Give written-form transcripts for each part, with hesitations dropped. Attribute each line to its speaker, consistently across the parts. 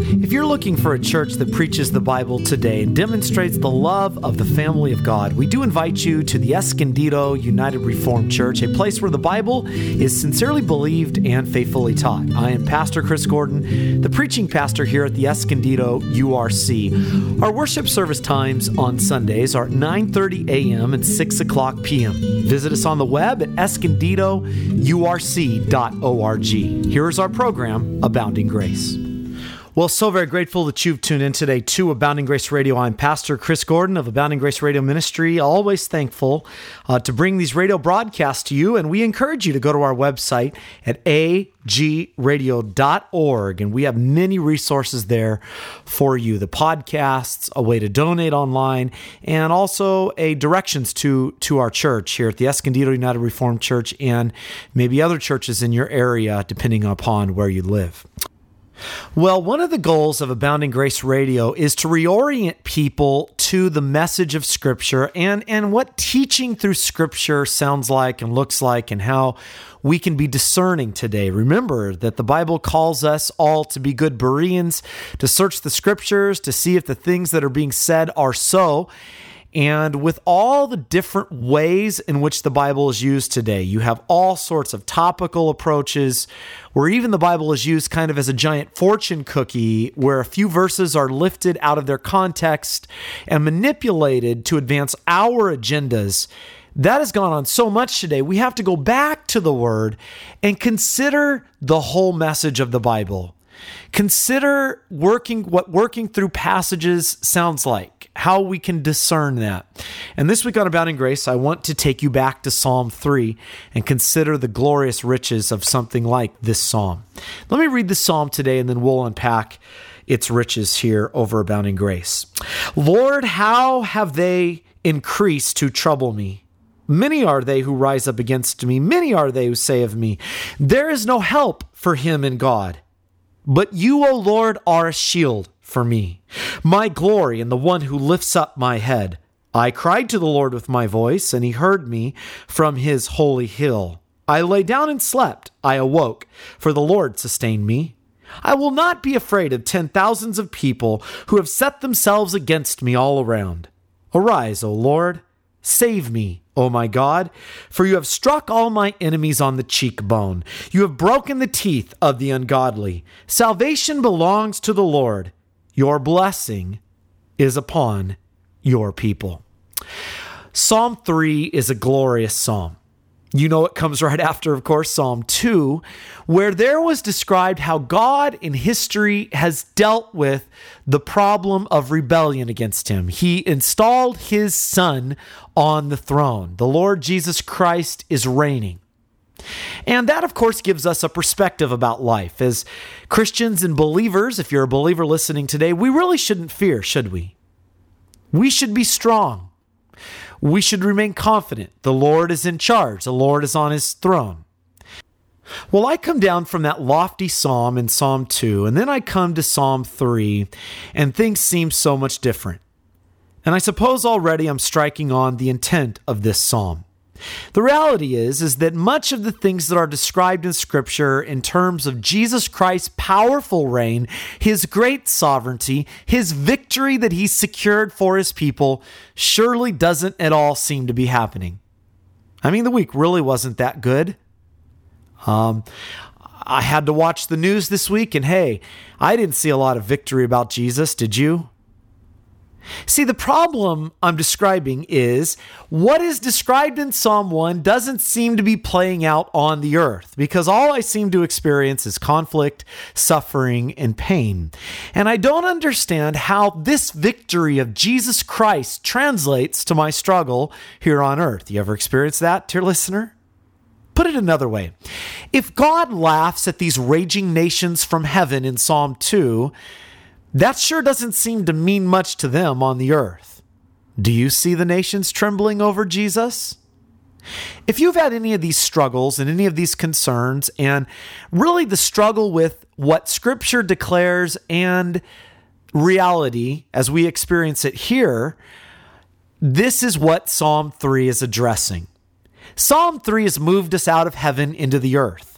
Speaker 1: If you're looking for a church that preaches the Bible today and demonstrates the love of the family of God, we do invite you to the Escondido United Reformed Church, a place where the Bible is sincerely believed and faithfully taught. I am Pastor Chris Gordon, the preaching pastor here at the Escondido URC. Our worship service times on Sundays are at 9:30 a.m. and 6 o'clock p.m. Visit us on the web at escondidourc.org. Here's our program, Abounding Grace. Well, so very grateful that you've tuned in today to Abounding Grace Radio. I'm Pastor Chris Gordon of Abounding Grace Radio Ministry. Always thankful to bring these radio broadcasts to you, and we encourage you to go to our website at agradio.org, and we have many resources there for you. The podcasts, a way to donate online, and also a directions to our church here at the Escondido United Reformed Church and maybe other churches in your area, depending upon where you live. Well, one of the goals of Abounding Grace Radio is to reorient people to the message of Scripture and what teaching through Scripture sounds like and looks like and how we can be discerning today. Remember that the Bible calls us all to be good Bereans, to search the Scriptures, to see if the things that are being said are so. And with all the different ways in which the Bible is used today, you have all sorts of topical approaches where even the Bible is used kind of as a giant fortune cookie where a few verses are lifted out of their context and manipulated to advance our agendas. That has gone on so much today. We have to go back to the Word and consider the whole message of the Bible. Consider what working through passages sounds like, how we can discern that. And this week on Abounding Grace, I want to take you back to Psalm 3 and consider the glorious riches of something like this psalm. Let me read the psalm today, and then we'll unpack its riches here over Abounding Grace. Lord, how have they increased to trouble me? Many are they who rise up against me. Many are they who say of me, there is no help for him in God. But you, O Lord, are a shield for me, my glory and the one who lifts up my head. I cried to the Lord with my voice, and he heard me from his holy hill. I lay down and slept. I awoke, for the Lord sustained me. I will not be afraid of 10,000s of people who have set themselves against me all around. Arise, O Lord. Save me, O my God, for you have struck all my enemies on the cheekbone. You have broken the teeth of the ungodly. Salvation belongs to the Lord. Your blessing is upon your people. Psalm 3 is a glorious psalm. You know it comes right after, of course, Psalm 2, where there was described how God in history has dealt with the problem of rebellion against him. He installed his Son on the throne. The Lord Jesus Christ is reigning. And that, of course, gives us a perspective about life. As Christians and believers, if you're a believer listening today, we really shouldn't fear, should we? We should be strong. We should remain confident. The Lord is in charge. The Lord is on his throne. Well, I come down from that lofty psalm in Psalm 2, and then I come to Psalm 3, and things seem so much different. And I suppose already I'm striking on the intent of this psalm. The reality is that much of the things that are described in Scripture in terms of Jesus Christ's powerful reign, his great sovereignty, his victory that he secured for his people, surely doesn't at all seem to be happening. I mean, the week really wasn't that good. I had to watch the news this week, and hey, I didn't see a lot of victory about Jesus, did you? See, the problem I'm describing is what is described in Psalm 1 doesn't seem to be playing out on the earth because all I seem to experience is conflict, suffering, and pain. And I don't understand how this victory of Jesus Christ translates to my struggle here on earth. You ever experienced that, dear listener? Put it another way. If God laughs at these raging nations from heaven in Psalm 2, that sure doesn't seem to mean much to them on the earth. Do you see the nations trembling over Jesus? If you've had any of these struggles and any of these concerns, and really the struggle with what Scripture declares and reality as we experience it here, this is what Psalm 3 is addressing. Psalm 3 has moved us out of heaven into the earth.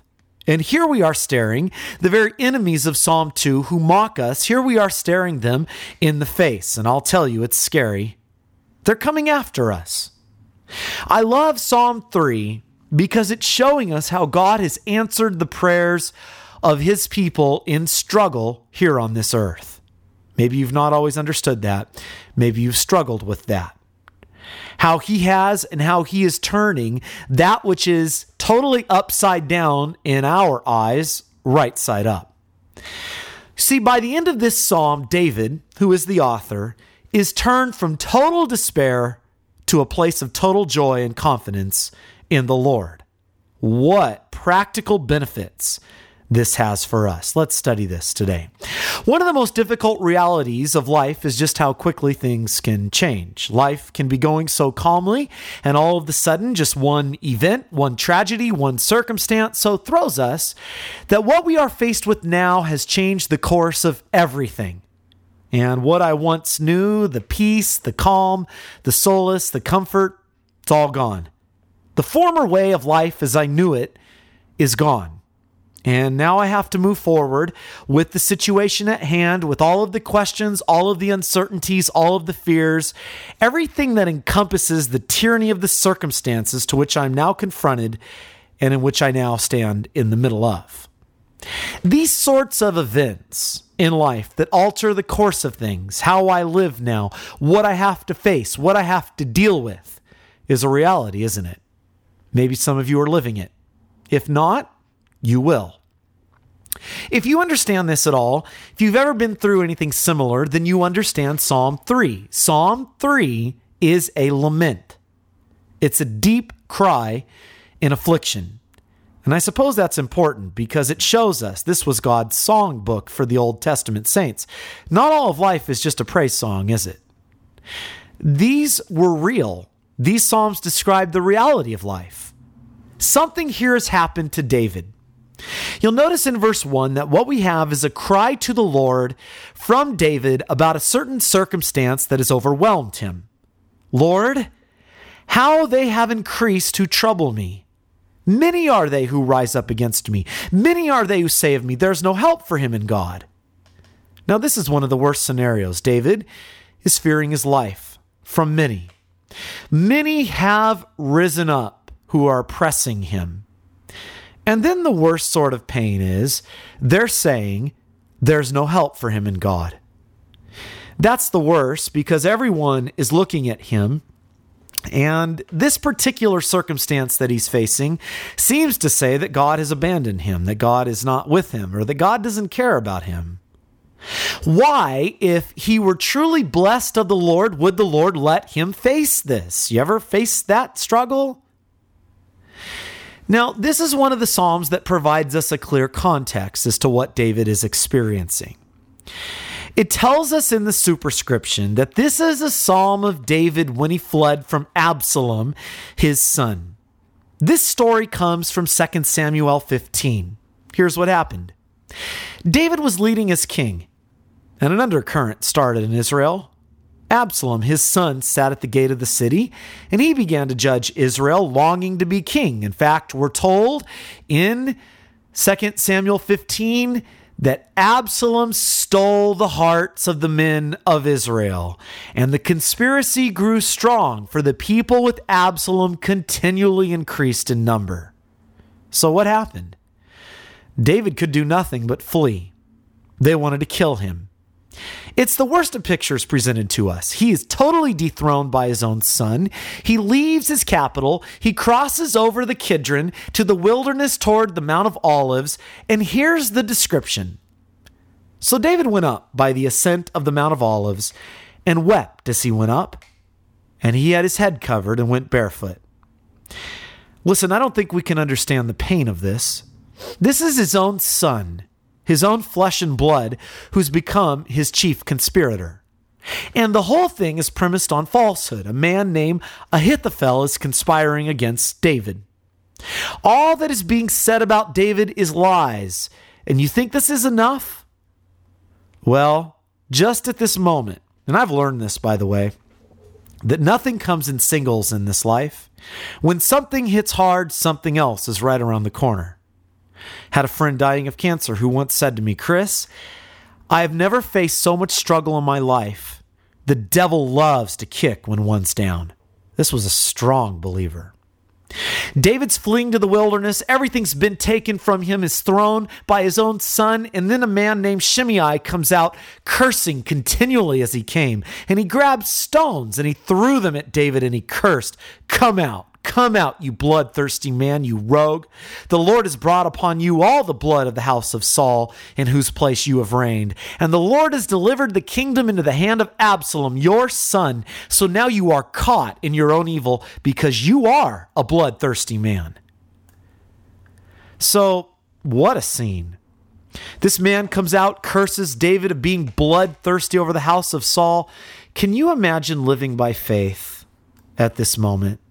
Speaker 1: And here we are staring, the very enemies of Psalm 2 who mock us, here we are staring them in the face. And I'll tell you, it's scary. They're coming after us. I love Psalm 3 because it's showing us how God has answered the prayers of his people in struggle here on this earth. Maybe you've not always understood that. Maybe you've struggled with that. How he has and how he is turning that which is totally upside down in our eyes, right side up. See, by the end of this psalm, David, who is the author, is turned from total despair to a place of total joy and confidence in the Lord. What practical benefits this has for us. Let's study this today. One of the most difficult realities of life is just how quickly things can change. Life can be going so calmly, and all of a sudden, just one event, one tragedy, one circumstance so throws us that what we are faced with now has changed the course of everything. And what I once knew, the peace, the calm, the solace, the comfort, it's all gone. The former way of life as I knew it is gone. And now I have to move forward with the situation at hand, with all of the questions, all of the uncertainties, all of the fears, everything that encompasses the tyranny of the circumstances to which I'm now confronted and in which I now stand in the middle of. These sorts of events in life that alter the course of things, how I live now, what I have to face, what I have to deal with, is a reality, isn't it? Maybe some of you are living it. If not, you will. If you understand this at all, if you've ever been through anything similar, then you understand Psalm 3. Psalm 3 is a lament. It's a deep cry in affliction. And I suppose that's important because it shows us this was God's songbook for the Old Testament saints. Not all of life is just a praise song, is it? These were real. These Psalms describe the reality of life. Something here has happened to David. You'll notice in verse 1 that what we have is a cry to the Lord from David about a certain circumstance that has overwhelmed him. Lord, how they have increased who trouble me. Many are they who rise up against me. Many are they who say of me, there's no help for him in God. Now, this is one of the worst scenarios. David is fearing his life from many. Many have risen up who are oppressing him. And then the worst sort of pain is they're saying there's no help for him in God. That's the worst because everyone is looking at him, and this particular circumstance that he's facing seems to say that God has abandoned him, that God is not with him, or that God doesn't care about him. Why, if he were truly blessed of the Lord, would the Lord let him face this? You ever face that struggle? Now, this is one of the Psalms that provides us a clear context as to what David is experiencing. It tells us in the superscription that this is a Psalm of David when he fled from Absalom, his son. This story comes from 2 Samuel 15. Here's what happened. David was leading as king, and an undercurrent started in Israel. Absalom, his son, sat at the gate of the city, and he began to judge Israel, longing to be king. In fact, we're told in 2 Samuel 15 that Absalom stole the hearts of the men of Israel, and the conspiracy grew strong, for the people with Absalom continually increased in number. So what happened? David could do nothing but flee. They wanted to kill him. It's the worst of pictures presented to us. He is totally dethroned by his own son. He leaves his capital. He crosses over the Kidron to the wilderness toward the Mount of Olives. And here's the description. So David went up by the ascent of the Mount of Olives and wept as he went up. And he had his head covered and went barefoot. Listen, I don't think we can understand the pain of this. This is his own son, his own flesh and blood, who's become his chief conspirator. And the whole thing is premised on falsehood. A man named Ahithophel is conspiring against David. All that is being said about David is lies. And you think this is enough? Well, just at this moment, and I've learned this, by the way, that nothing comes in singles in this life. When something hits hard, something else is right around the corner. Had a friend dying of cancer who once said to me, Chris, I have never faced so much struggle in my life. The devil loves to kick when one's down. This was a strong believer. David's fleeing to the wilderness. Everything's been taken from him, his throne, by his own son. And then a man named Shimei comes out cursing continually as he came. And he grabbed stones and he threw them at David and he cursed, Come out, you bloodthirsty man, you rogue. The Lord has brought upon you all the blood of the house of Saul, in whose place you have reigned. And the Lord has delivered the kingdom into the hand of Absalom, your son. So now you are caught in your own evil because you are a bloodthirsty man. So what a scene. This man comes out, curses David of being bloodthirsty over the house of Saul. Can you imagine living by faith at this moment?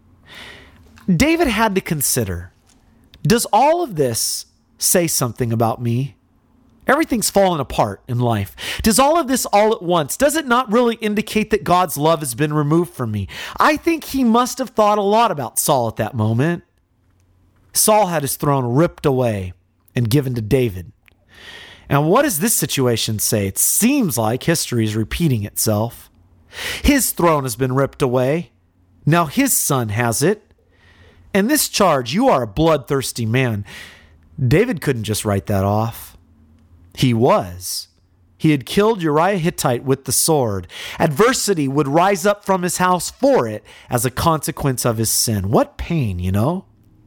Speaker 1: David had to consider, does all of this say something about me? Everything's fallen apart in life. Does all of this all at once, does it not really indicate that God's love has been removed from me? I think he must have thought a lot about Saul at that moment. Saul had his throne ripped away and given to David. And what does this situation say? It seems like history is repeating itself. His throne has been ripped away. Now his son has it. And this charge, you are a bloodthirsty man. David couldn't just write that off. He was. He had killed Uriah Hittite with the sword. Adversity would rise up from his house for it as a consequence of his sin. What pain, you know?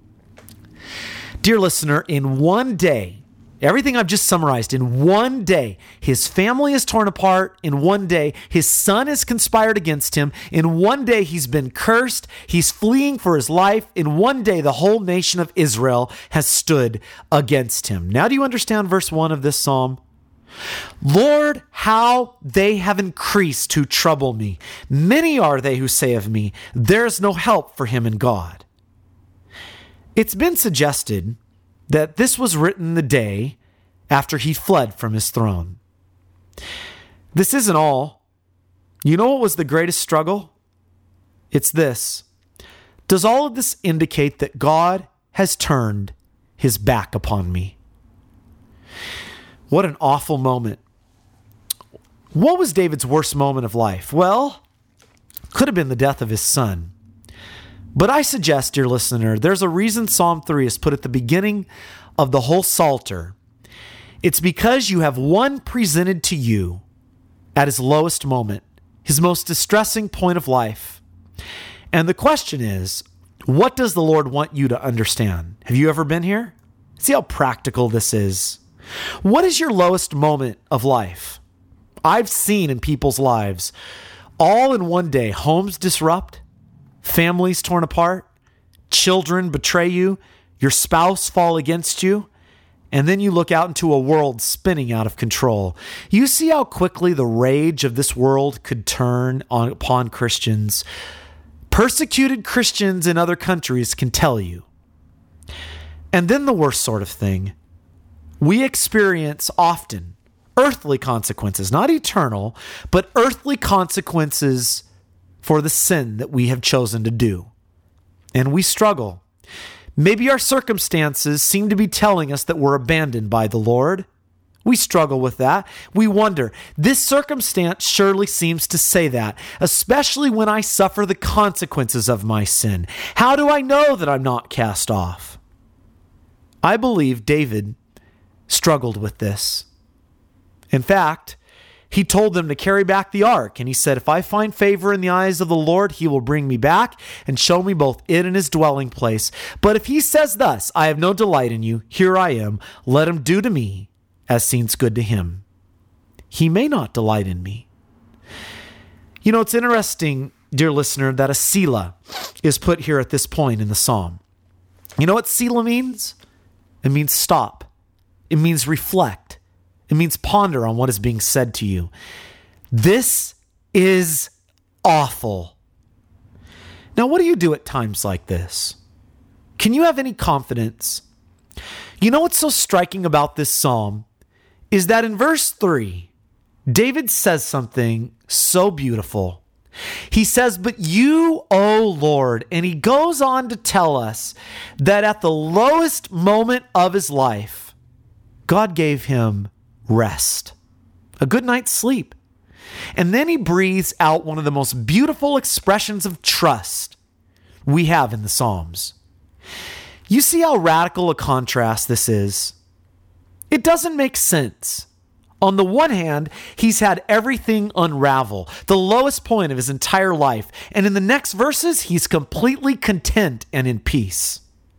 Speaker 1: Dear listener, in one day, everything I've just summarized, in one day, his family is torn apart. In one day, his son has conspired against him. In one day, he's been cursed. He's fleeing for his life. In one day, the whole nation of Israel has stood against him. Now, do you understand verse 1 of this psalm? Lord, how they have increased to trouble me. Many are they who say of me, there is no help for him in God. It's been suggested that this was written the day after he fled from his throne. This isn't all. You know what was the greatest struggle? It's this. Does all of this indicate that God has turned his back upon me? What an awful moment. What was David's worst moment of life? Well, could have been the death of his son. But I suggest, dear listener, there's a reason Psalm 3 is put at the beginning of the whole Psalter. It's because you have one presented to you at his lowest moment, his most distressing point of life. And the question is, what does the Lord want you to understand? Have you ever been here? See how practical this is. What is your lowest moment of life? I've seen in people's lives, all in one day, homes disrupt, families torn apart, children betray you, your spouse fall against you, and then you look out into a world spinning out of control. You see how quickly the rage of this world could turn upon Christians. Persecuted Christians in other countries can tell you. And then the worst sort of thing, we experience often earthly consequences, not eternal, but earthly consequences for the sin that we have chosen to do. And we struggle. Maybe our circumstances seem to be telling us that we're abandoned by the Lord. We struggle with that. We wonder, this circumstance surely seems to say that, especially when I suffer the consequences of my sin. How do I know that I'm not cast off? I believe David struggled with this. In fact, he told them to carry back the ark, and he said, if I find favor in the eyes of the Lord, he will bring me back and show me both it and his dwelling place. But if he says thus, I have no delight in you, here I am, let him do to me as seems good to him. He may not delight in me. You know, it's interesting, dear listener, that a Selah is put here at this point in the psalm. You know what Selah means? It means stop. It means reflect. It means ponder on what is being said to you. This is awful. Now, what do you do at times like this? Can you have any confidence? You know what's so striking about this psalm is that in verse 3, David says something so beautiful. He says, but you, O Lord, and he goes on to tell us that at the lowest moment of his life, God gave him rest, a good night's sleep. And then he breathes out one of the most beautiful expressions of trust we have in the Psalms. You see how radical a contrast this is? It doesn't make sense. On the one hand, he's had everything unravel, the lowest point of his entire life. And in the next verses, he's completely content and in peace.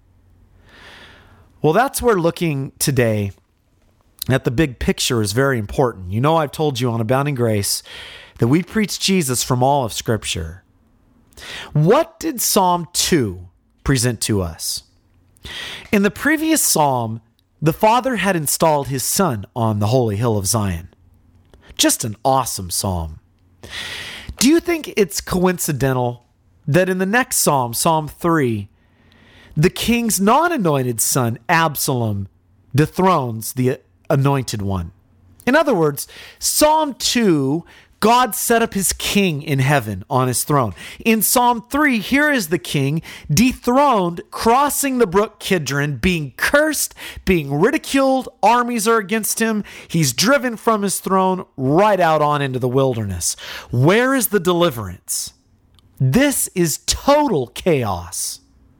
Speaker 1: Well, that's where looking today at the big picture is very important. You know, I've told you on Abounding Grace that we preach Jesus from all of Scripture. What did Psalm 2 present to us? In the previous psalm, the Father had installed his Son on the holy hill of Zion. Just an awesome psalm. Do you think it's coincidental that in the next psalm, Psalm 3, the king's non-anointed son, Absalom, dethrones the anointed one? In other words, Psalm 2, God set up his king in heaven on his throne. In Psalm 3, here is the king dethroned, crossing the brook Kidron, being cursed, being ridiculed. Armies are against him. He's driven from his throne right out on into the wilderness. Where is the deliverance? This is total chaos.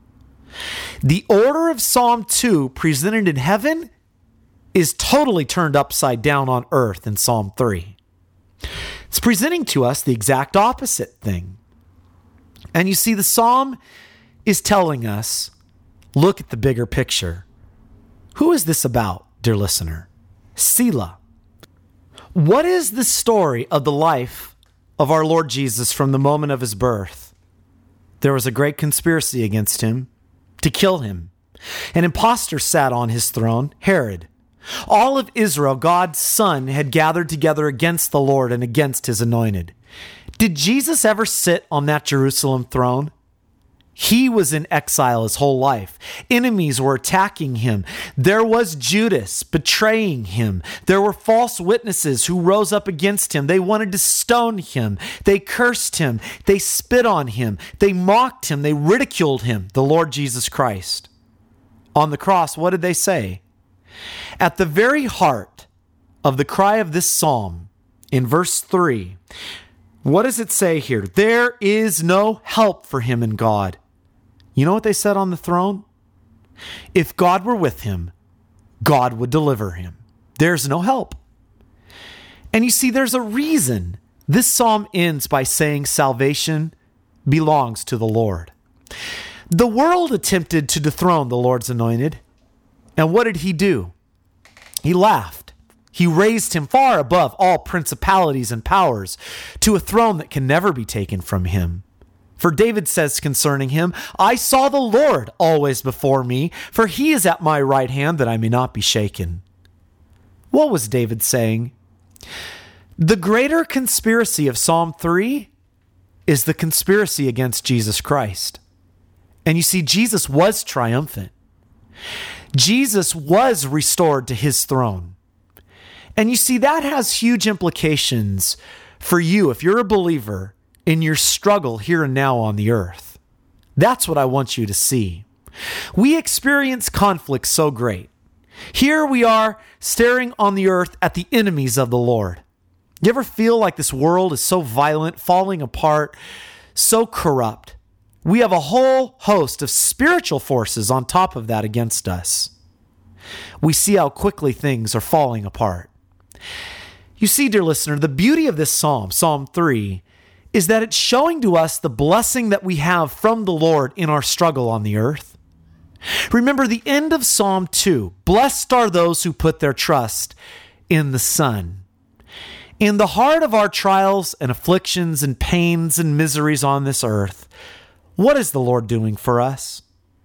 Speaker 1: The order of Psalm 2 presented in heaven is totally turned upside down on earth in Psalm 3. It's presenting to us the exact opposite thing. And you see, the psalm is telling us, look at the bigger picture. Who is this about, dear listener? Selah. What is the story of the life of our Lord Jesus from the moment of his birth? There was a great conspiracy against him to kill him. An impostor sat on his throne, Herod. All of Israel, God's son, had gathered together against the Lord and against his anointed. Did Jesus ever sit on that Jerusalem throne? He was in exile his whole life. Enemies were attacking him. There was Judas betraying him. There were false witnesses who rose up against him. They wanted to stone him. They cursed him. They spit on him. They mocked him. They ridiculed him, the Lord Jesus Christ. On the cross, what did they say? At the very heart of the cry of this psalm, in verse 3, what does it say here? There is no help for him in God. You know what they said on the throne? If God were with him, God would deliver him. There's no help. And you see, there's a reason this psalm ends by saying salvation belongs to the Lord. The world attempted to dethrone the Lord's anointed. And what did he do? He laughed. He raised him far above all principalities and powers to a throne that can never be taken from him. For David says concerning him, I saw the Lord always before me, for he is at my right hand that I may not be shaken. What was David saying? The greater conspiracy of Psalm 3 is the conspiracy against Jesus Christ. And you see, Jesus was triumphant. Jesus was restored to his throne. And you see, that has huge implications for you if you're a believer in your struggle here and now on the earth. That's what I want you to see. We experience conflict so great. Here we are staring on the earth at the enemies of the Lord. You ever feel like this world is so violent, falling apart, so corrupt? We have a whole host of spiritual forces on top of that against us. We see how quickly things are falling apart. You see, dear listener, the beauty of this psalm, Psalm 3, is that it's showing to us the blessing that we have from the Lord in our struggle on the earth. Remember the end of Psalm 2. Blessed are those who put their trust in the Son. In the heart of our trials and afflictions and pains and miseries on this earth, what is the Lord doing for us?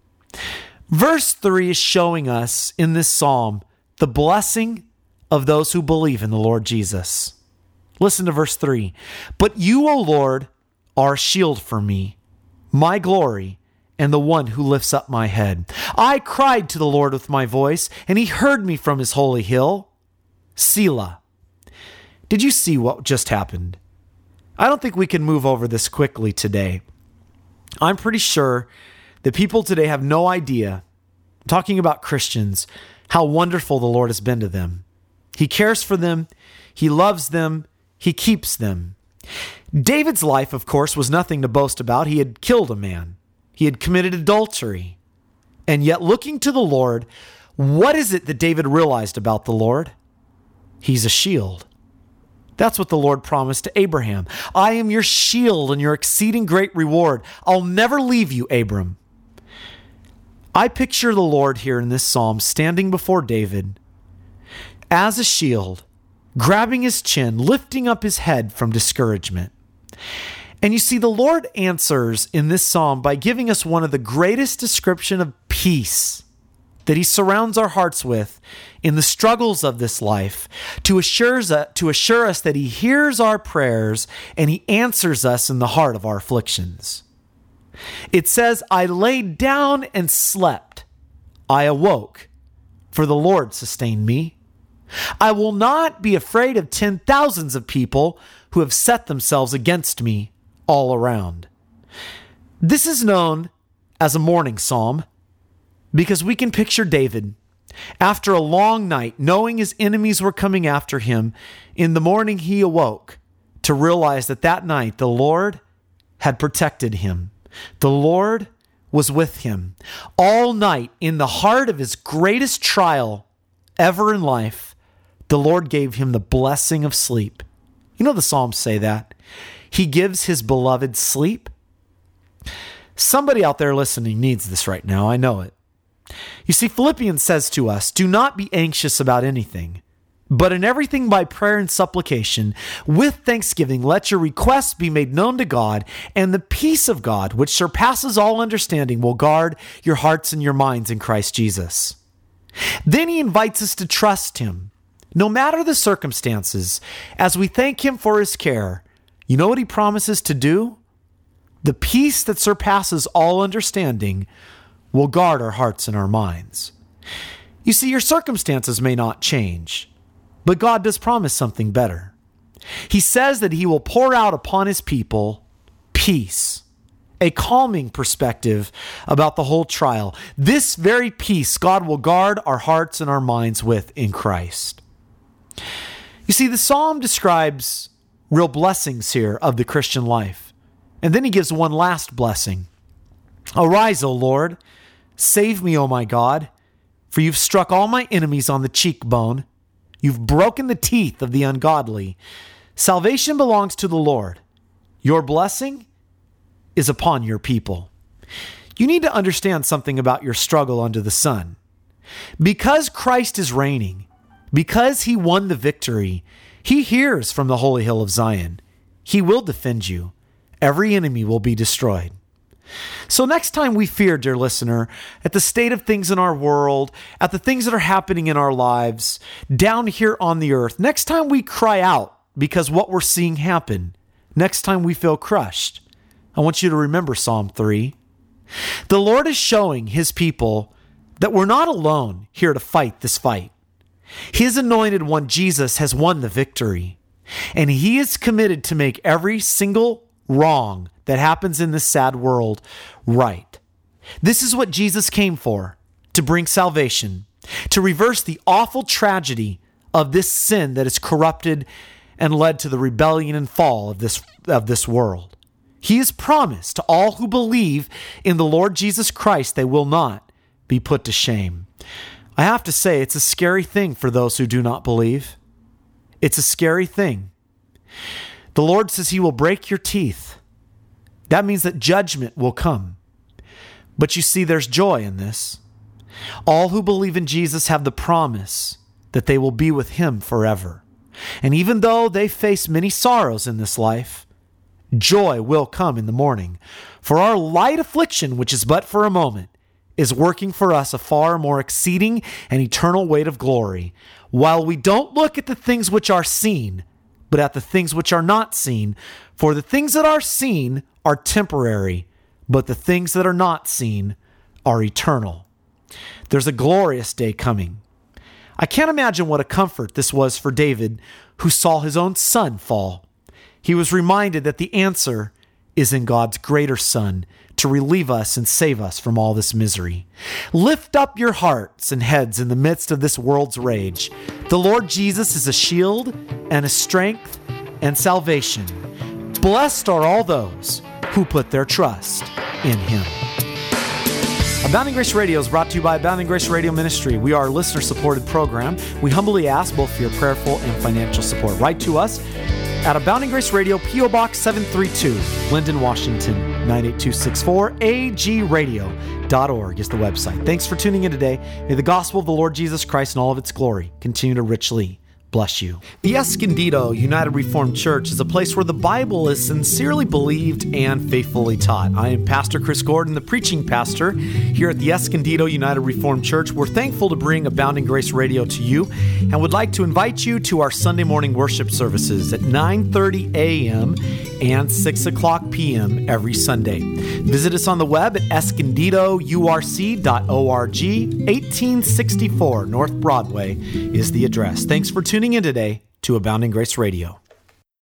Speaker 1: Verse 3 is showing us in this psalm the blessing of those who believe in the Lord Jesus. Listen to verse 3. But you, O Lord, are a shield for me, my glory, and the one who lifts up my head. I cried to the Lord with my voice, and he heard me from his holy hill. Selah. Did you see what just happened? I don't think we can move over this quickly today. I'm pretty sure that people today have no idea, talking about Christians, how wonderful the Lord has been to them. He cares for them. He loves them. He keeps them. David's life, of course, was nothing to boast about. He had killed a man. He had committed adultery. And yet, looking to the Lord, what is it that David realized about the Lord? He's a shield. That's what the Lord promised to Abraham. I am your shield and your exceeding great reward. I'll never leave you, Abram. I picture the Lord here in this psalm standing before David as a shield, grabbing his chin, lifting up his head from discouragement. And you see, the Lord answers in this psalm by giving us one of the greatest description of peace that he surrounds our hearts with in the struggles of this life to assure us that he hears our prayers and he answers us in the heart of our afflictions. It says, I laid down and slept. I awoke, for the Lord sustained me. I will not be afraid of 10,000s of people who have set themselves against me all around. This is known as a morning psalm because we can picture David after a long night, knowing his enemies were coming after him. In the morning, he awoke to realize that night the Lord had protected him. The Lord was with him all night. In the heart of his greatest trial ever in life, the Lord gave him the blessing of sleep. You know the Psalms say that. He gives his beloved sleep. Somebody out there listening needs this right now. I know it. You see, Philippians says to us, do not be anxious about anything, but in everything by prayer and supplication, with thanksgiving, let your requests be made known to God, and the peace of God, which surpasses all understanding, will guard your hearts and your minds in Christ Jesus. Then he invites us to trust him, no matter the circumstances, as we thank him for his care. You know what he promises to do? The peace that surpasses all understanding will guard our hearts and our minds. You see, your circumstances may not change, but God does promise something better. He says that he will pour out upon his people peace, a calming perspective about the whole trial. This very peace God will guard our hearts and our minds with in Christ. You see, the psalm describes real blessings here of the Christian life. And then he gives one last blessing. Arise, O Lord, save me, O my God, for you've struck all my enemies on the cheekbone. You've broken the teeth of the ungodly. Salvation belongs to the Lord. Your blessing is upon your people. You need to understand something about your struggle under the sun. Because Christ is reigning, because he won the victory, he hears from the holy hill of Zion. He will defend you. Every enemy will be destroyed. So next time we fear, dear listener, at the state of things in our world, at the things that are happening in our lives, down here on the earth, next time we cry out because what we're seeing happen, next time we feel crushed, I want you to remember Psalm 3. The Lord is showing his people that we're not alone here to fight this fight. His anointed one, Jesus, has won the victory, and he is committed to make every single wrong that happens in this sad world right. This is what Jesus came for, to bring salvation, to reverse the awful tragedy of this sin that has corrupted and led to the rebellion and fall of this world. He has promised to all who believe in the Lord Jesus Christ, they will not be put to shame. I have to say, it's a scary thing for those who do not believe. It's a scary thing. The Lord says he will break your teeth. That means that judgment will come. But you see, there's joy in this. All who believe in Jesus have the promise that they will be with him forever. And even though they face many sorrows in this life, joy will come in the morning. For our light affliction, which is but for a moment, is working for us a far more exceeding and eternal weight of glory, while we don't look at the things which are seen, but at the things which are not seen. For the things that are seen are temporary, but the things that are not seen are eternal. There's a glorious day coming. I can't imagine what a comfort this was for David, who saw his own son fall. he was reminded that the answer is in God's greater Son to relieve us and save us from all this misery. Lift up your hearts and heads in the midst of this world's rage. The Lord Jesus is a shield and a strength and salvation. Blessed are all those who put their trust in him. Abounding Grace Radio is brought to you by Abounding Grace Radio Ministry. We are a listener-supported program. We humbly ask both for your prayerful and financial support. Write to us at Abounding Grace Radio, P.O. Box 732, Linden, Washington, 98264. agradio.org is the website. Thanks for tuning in today. May the gospel of the Lord Jesus Christ and all of its glory continue to richly bless you. The Escondido United Reformed Church is a place where the Bible is sincerely believed and faithfully taught. I am Pastor Chris Gordon, the preaching pastor here at the Escondido United Reformed Church. We're thankful to bring Abounding Grace Radio to you and would like to invite you to our Sunday morning worship services at 9:30 a.m. and 6 o'clock p.m. every Sunday. Visit us on the web at escondidourc.org. 1864 North Broadway is the address. Thanks for tuning in today to Abounding Grace Radio.